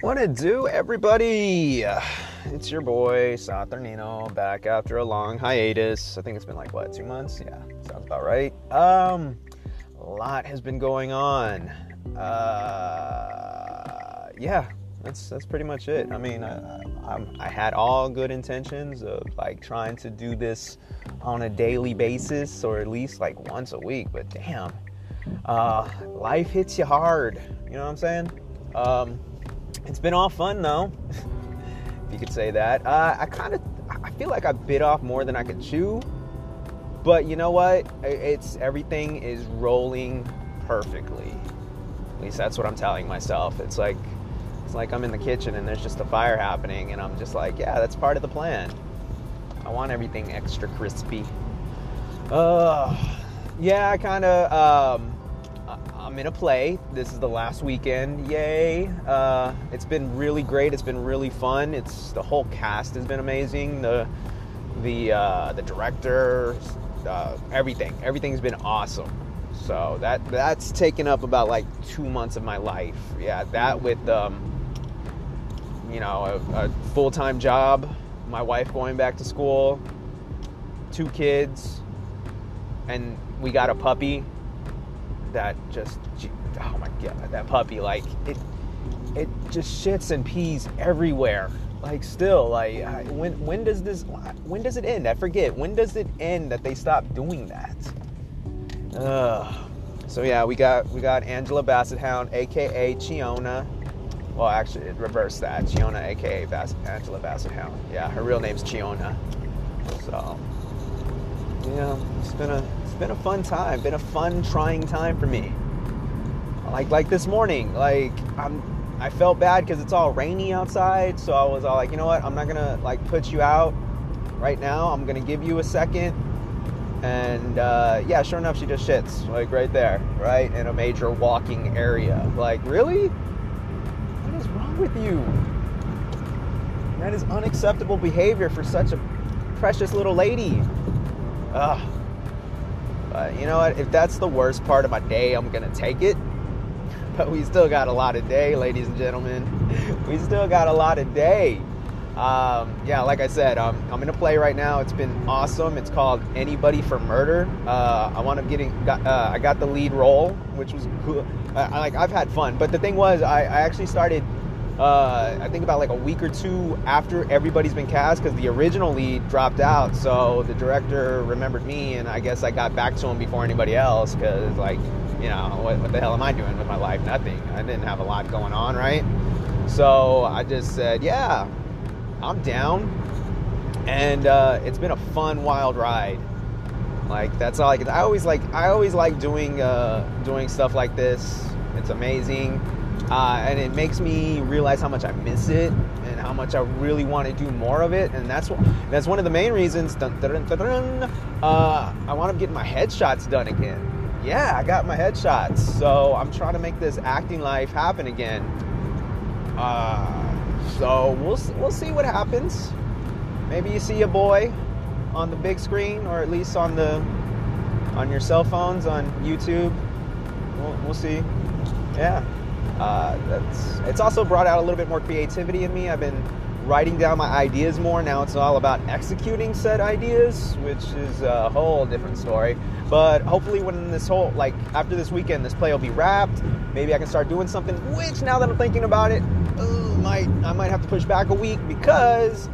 What it do, everybody? It's your boy Saturnino back after a long hiatus. I think it's been like 2 months? Yeah, sounds about right. A lot has been going on. Yeah, that's pretty much it. I mean, I had all good intentions of like trying to do this on a daily basis or at least like once a week, but damn, life hits you hard. You know what I'm saying? It's been all fun though, if you could say that. I feel like I bit off more than I could chew, but you know what? Everything is rolling perfectly. At least that's what I'm telling myself. It's like I'm in the kitchen and there's just a fire happening, and I'm just like, yeah, that's part of the plan. I want everything extra crispy. Yeah, I'm in a play. This is the last weekend. Yay. It's been really great. It's been really fun. The whole cast has been amazing. The director, everything's been awesome. So that's taken up about like 2 months of my life. Yeah, that with a full-time job, my wife going back to school, 2 kids, and we got a puppy that just, oh my god, that puppy, like it just shits and pees everywhere. Like, still, like, when does it end? I forget. When does it end that they stop doing that? So yeah, we got Angela Basset Hound, aka Chiona. Well, actually, it reversed that. Chiona, aka Angela Basset Hound. Yeah, her real name's Chiona. So yeah, it's been a fun time. Been a fun, trying time for me. Like this morning, like I felt bad because it's all rainy outside, so I was all like, you know what? I'm not gonna like put you out right now. I'm gonna give you a second. And yeah, sure enough, she just shits like right there, right in a major walking area. Like, really? What is wrong with you? That is unacceptable behavior for such a precious little lady. Ugh. But you know what? If that's the worst part of my day, I'm gonna take it. But we still got a lot of day, ladies and gentlemen. We still got a lot of day. Yeah, like I said, I'm in a play right now. It's been awesome. It's called Anybody for Murder. I got the lead role, which was cool. I've had fun. But the thing was, I actually started, I think about like a week or 2 after everybody's been cast, because the original lead dropped out. So the director remembered me, and I guess I got back to him before anybody else, because like, you know, what the hell am I doing with my life? Nothing. I didn't have a lot going on, right? So I just said, yeah, I'm down. And it's been a fun, wild ride. Like, that's all I can. I always like doing stuff like this. It's amazing. And it makes me realize how much I miss it and how much I really want to do more of it. And that's one of the main reasons I wound up getting my headshots done again. Yeah, I got my headshots. So I'm trying to make this acting life happen again. So we'll see what happens. Maybe you see a boy on the big screen, or at least on your cell phones, on YouTube. We'll see. Yeah. It's also brought out a little bit more creativity in me. I've been writing down my ideas more. Now it's all about executing said ideas, which is a whole different story. But hopefully when after this weekend, this play will be wrapped. Maybe I can start doing something, which, now that I'm thinking about it, I might have to push back a week, because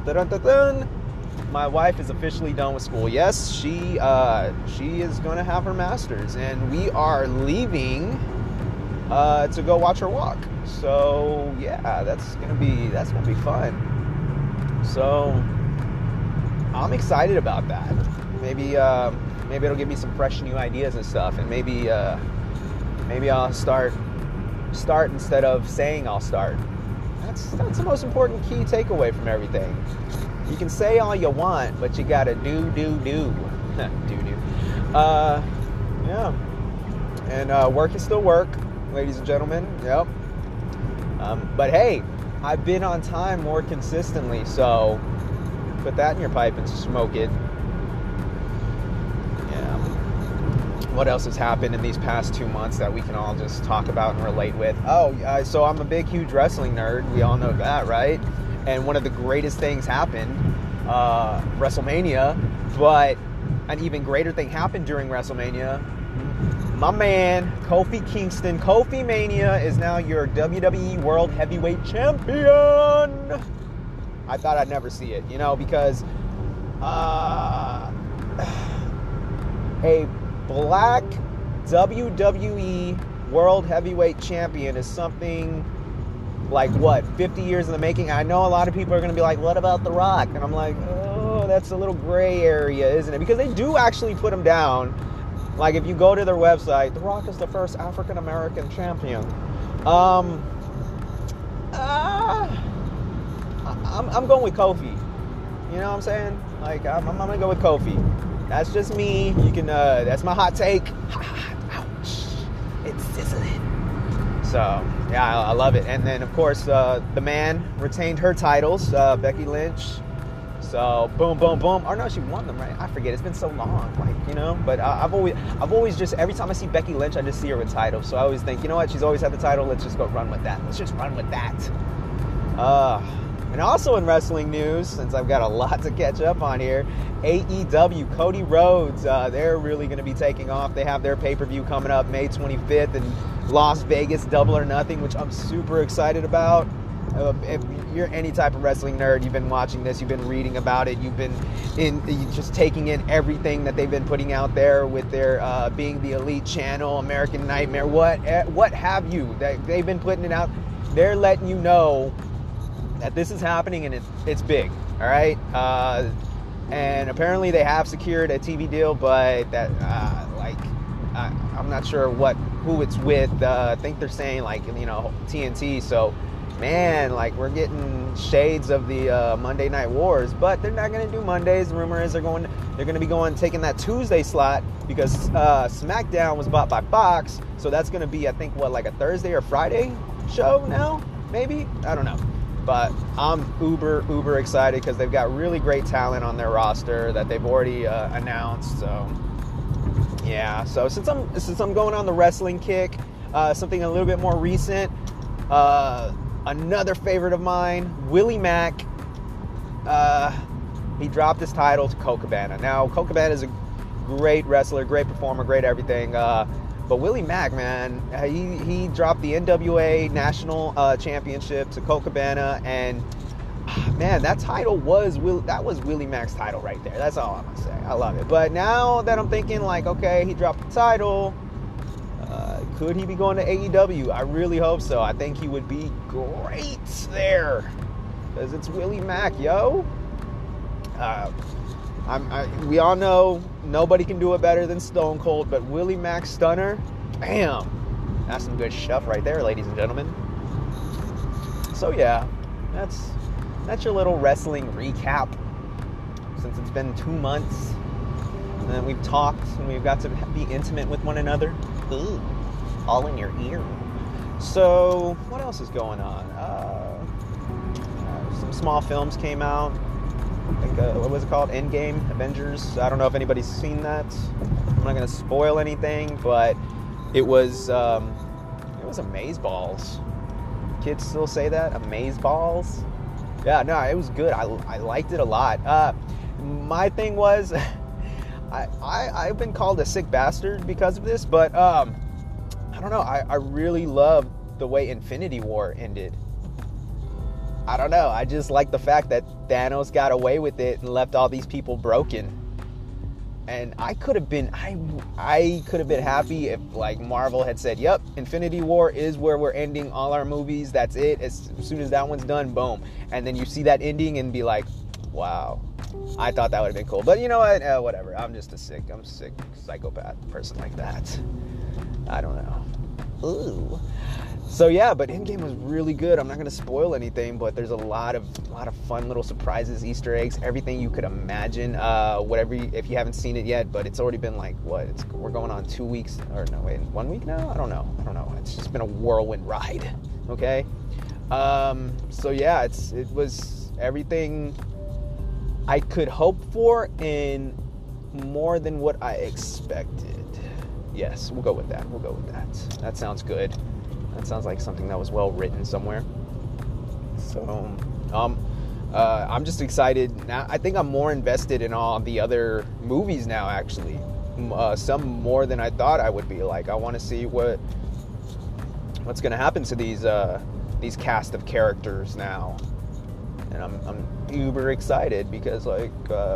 my wife is officially done with school. Yes, she is going to have her master's, and we are leaving to go watch her walk. So yeah, that's gonna be fun. So I'm excited about that. Maybe it'll give me some fresh new ideas and stuff, and maybe I'll start instead of saying I'll start. That's the most important key takeaway from everything. You can say all you want, but you gotta do. Yeah. And work is still work, ladies and gentlemen. Yep. But hey, I've been on time more consistently, so put that in your pipe and smoke it. Yeah. what else has happened in these past 2 months that we can all just talk about and relate with? So I'm a big, huge wrestling nerd. We all know that, right? And one of the greatest things happened, WrestleMania, but an even greater thing happened during WrestleMania. My man, Kofi Kingston, Kofi Mania, is now your WWE World Heavyweight Champion. I thought I'd never see it, because a black WWE World Heavyweight Champion is something like, 50 years in the making? I know a lot of people are going to be like, what about The Rock? And I'm like, oh, that's a little gray area, isn't it? Because they do actually put him down. Like, if you go to their website, The Rock is the first African-American champion. I'm going with Kofi. You know what I'm saying? Like, I'm going to go with Kofi. That's just me. You can, that's my hot take. Ouch. It's sizzling. So, yeah, I love it. And then, of course, the man retained her titles, Becky Lynch. So, boom, boom, boom. Or no, she won them, right? I forget. It's been so long, But I've always just, every time I see Becky Lynch, I just see her with titles. So I always think, you know what? She's always had the title. Let's just go run with that. Let's just run with that. And also in wrestling news, since I've got a lot to catch up on here, AEW, Cody Rhodes, they're really going to be taking off. They have their pay-per-view coming up May 25th in Las Vegas, Double or Nothing, which I'm super excited about. If you're any type of wrestling nerd, you've been watching this, you've been reading about it, you've been just taking in everything that they've been putting out there with their being the Elite Channel, American Nightmare, what have you. They've been putting it out. They're letting you know that this is happening and it's big, all right? And apparently they have secured a TV deal, but that I'm not sure who it's with. I think they're saying TNT. So, man, we're getting shades of the Monday Night Wars, but they're not going to do Mondays. The rumor is they're going to taking that Tuesday slot because SmackDown was bought by Fox. So that's going to be, I think, a Thursday or Friday show now, maybe? I don't know. But I'm uber excited because they've got really great talent on their roster that they've already announced. So, yeah. So since I'm going on the wrestling kick, something a little bit more recent, another favorite of mine, Willie Mack. He dropped his title to Colt Cabana. Now, Colt Cabana is a great wrestler, great performer, great everything. But Willie Mack, man, he dropped the NWA National Championship to Colt Cabana, and man, that was Willie Mack's title right there. That's all I'm gonna say. I love it. But now that I'm thinking, okay, he dropped the title, could he be going to AEW? I really hope so. I think he would be great there because it's Willie Mack, yo. We all know nobody can do it better than Stone Cold, but Willie Mack Stunner, bam, that's some good stuff right there, ladies and gentlemen. So yeah, that's your little wrestling recap. Since it's been 2 months, and we've talked and we've got to be intimate with one another. Ooh, all in your ear. So what else is going on? Some small films came out. I think, what was it called? Endgame, Avengers. I don't know if anybody's seen that. I'm not going to spoil anything, but it was amazeballs. Kids still say that? Amazeballs? Yeah, no, it was good. I liked it a lot. My thing was, I've been called a sick bastard because of this, but I don't know. I really loved the way Infinity War ended. I don't know. I just like the fact that Thanos got away with it and left all these people broken. And I could have been happy if Marvel had said, "Yep, Infinity War is where we're ending all our movies. That's it. As soon as that one's done, boom." And then you see that ending and be like, "Wow." I thought that would have been cool. But you know what? Whatever. I'm a sick psychopath person like that. I don't know. Ooh. So yeah, but Endgame was really good. I'm not going to spoil anything, but there's a lot of fun little surprises, Easter eggs, everything you could imagine. If you haven't seen it yet, but it's already been we're going on 2 weeks, or no, wait, 1 week now? I don't know. It's just been a whirlwind ride. Okay. So yeah, it was everything I could hope for and more than what I expected. Yes, we'll go with that. That sounds good. That sounds like something that was well written somewhere. So, I'm just excited. Now, I think I'm more invested in all the other movies now, actually. Some more than I thought I would be. Like, I want to see what's going to happen to these cast of characters now. And I'm uber excited because, like,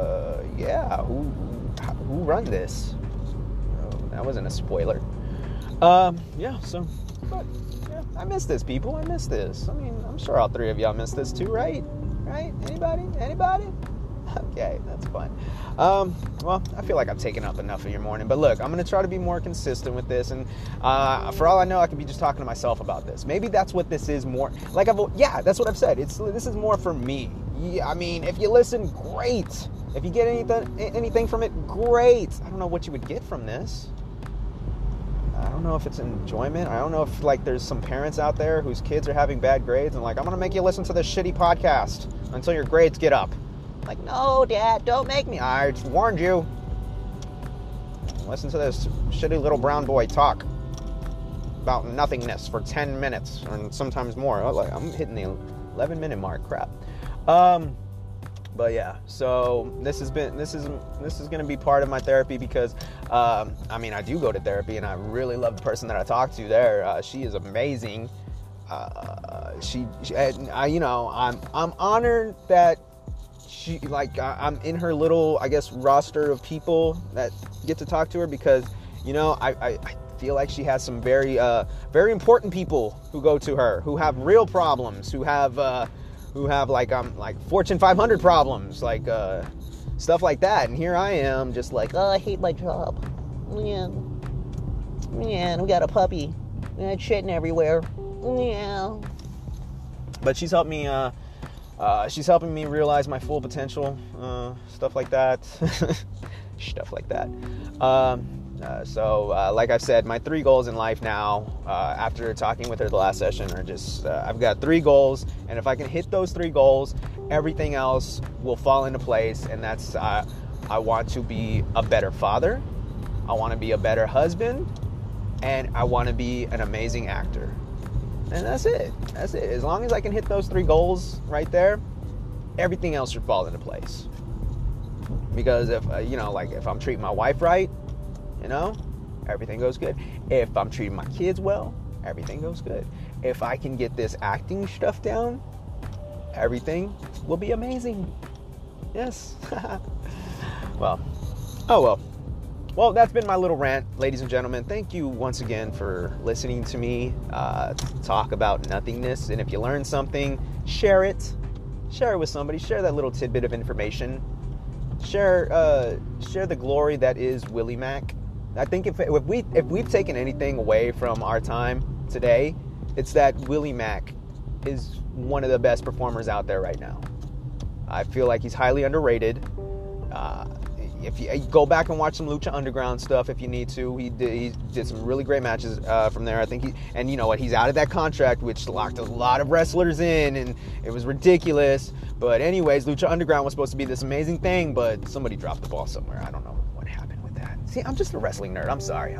who run this? That wasn't a spoiler. But yeah, I miss this, people. I miss this. I mean, I'm sure all three of y'all miss this too, right? Right? Anybody? Okay, that's fine. Well, I feel like I've taken up enough of your morning, but look, I'm going to try to be more consistent with this, and for all I know, I could be just talking to myself about this. Maybe that's what this is more, that's what I've said. This is more for me. Yeah, I mean, if you listen, great. If you get anything from it, great. I don't know what you would get from this. I don't know if it's enjoyment. I don't know if, like, there's some parents out there whose kids are having bad grades and, like, I'm going to make you listen to this shitty podcast until your grades get up. Like, no, Dad, don't make me. I warned you. Listen to this shitty little brown boy talk about nothingness for 10 minutes and sometimes more. I'm hitting the 11-minute mark. Crap. But yeah, so this is going to be part of my therapy because, I do go to therapy and I really love the person that I talk to there. She is amazing. I'm honored that I'm in her little, I guess, roster of people that get to talk to her because, I feel like she has some very, very important people who go to her, who have real problems, who have Fortune 500 problems, stuff like that. And here I am just like, oh, I hate my job. Man, we got a puppy. It's shitting everywhere. Yeah. But she's helped me, she's helping me realize my full potential, stuff like that. Stuff like that. Like I've said, my 3 goals in life now, after talking with her the last session, are just, I've got 3 goals, and if I can hit those 3 goals, everything else will fall into place, and that's, I want to be a better father, I want to be a better husband, and I want to be an amazing actor. And that's it. As long as I can hit those 3 goals right there, everything else should fall into place. Because if, if I'm treating my wife right, everything goes good. If I'm treating my kids well, everything goes good. If I can get this acting stuff down, everything will be amazing. Yes. Well, Well, that's been my little rant, ladies and gentlemen. Thank you once again for listening to me talk about nothingness. And if you learn something, share it. Share it with somebody. Share that little tidbit of information. Share the glory that is Willie Mack. I think if we've taken anything away from our time today, it's that Willie Mack is one of the best performers out there right now. I feel like he's highly underrated. If you go back and watch some Lucha Underground stuff, if you need to, he did some really great matches from there. I think and you know what, he's out of that contract, which locked a lot of wrestlers in, and it was ridiculous. But anyways, Lucha Underground was supposed to be this amazing thing, but somebody dropped the ball somewhere. I don't know what happened with that. See, I'm just a wrestling nerd. I'm sorry.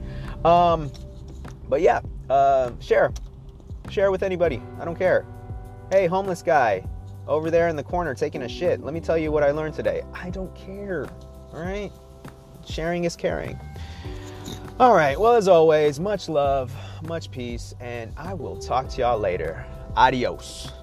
But yeah, share with anybody. I don't care. Hey, homeless guy over there in the corner taking a shit. Let me tell you what I learned today. I don't care. All right? Sharing is caring. All right. Well, as always, much love, much peace, and I will talk to y'all later. Adios.